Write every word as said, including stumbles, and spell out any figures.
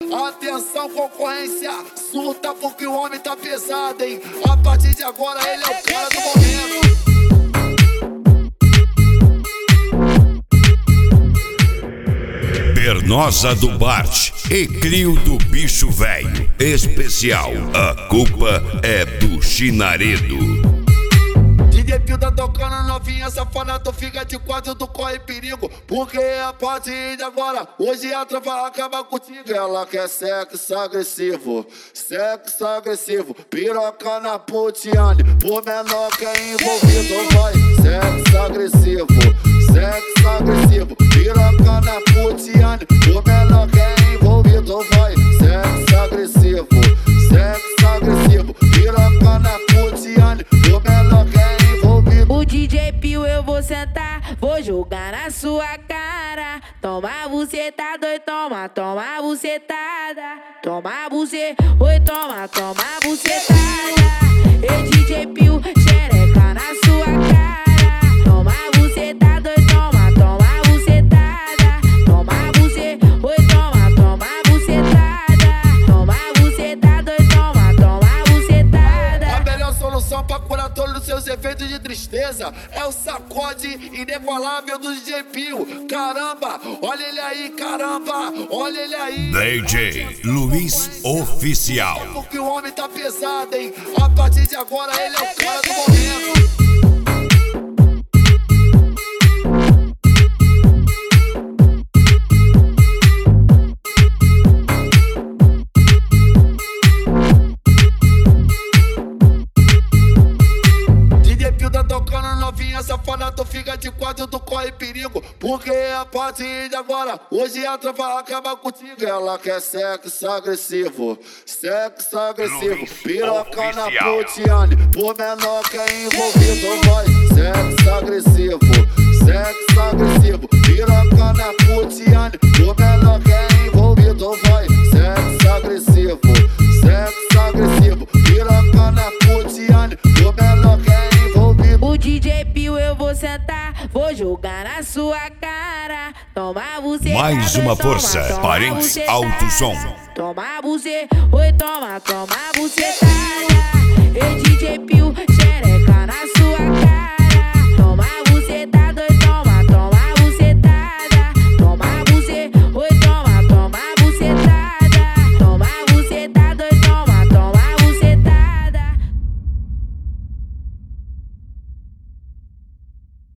Atenção, concorrência, surta porque o homem tá pesado, hein? A partir de agora ele é o cara do momento. Bernosa do Bart e Crio do Bicho Velho. Especial, a culpa é do Chinaredo. D J Pio tá tocando novinha safada, tu fica de quatro, tu corre perigo. Porque a partir de agora, hoje a tropa acaba contigo. Ela quer sexo agressivo, sexo agressivo. Piroca na putiane, por menor que é envolvido. Vai, sexo agressivo, sexo agressivo. Piroca na putiane, por menor que é envolvido. Vai, sexo agressivo, sexo agressivo. Piroca na putiane, por menor que é envolvido. O D J Pio eu vou sentar, vou jogar na sua cara. Toma bucetada, oi, toma, toma bucetada. Toma buce, oi, toma, toma bucetada. Ei, D J Pio, xereca na sua cara. Toma bucetada, oi, toma, toma bucetada. Toma buce, oi, toma, toma bucetada. Toma bucetada, oi, toma, toma bucetada. A melhor solução pra curar todos os seus efeitos de tristeza é o sacode inigualável do D J Pio. Caramba, olha ele aí, caramba, olha ele aí. D J Luiz Oficial. Porque o homem tá pesado, hein? A partir de agora ele é o cara do momento. Novinha safada, tu fica de quatro, tu corre perigo. Porque a partir de agora, hoje a tropa acaba contigo. Ela quer sexo agressivo, sexo agressivo. Piroca na putiane, por menor que é envolvido. Vai, sexo agressivo, sexo agressivo. Piroca na putiane, por menor que é envolvido. Vai, sexo agressivo, sexo agressivo. Piroca na putiane, por menor que é envolvido. O D J Pio eu vou sentar, vou jogar na sua cara. Toma bucetada, Mais uma toma, força, toma Parentes bucetada. Alto Som. Toma buce, oi, toma, toma bucetada. Ei, D J Pio,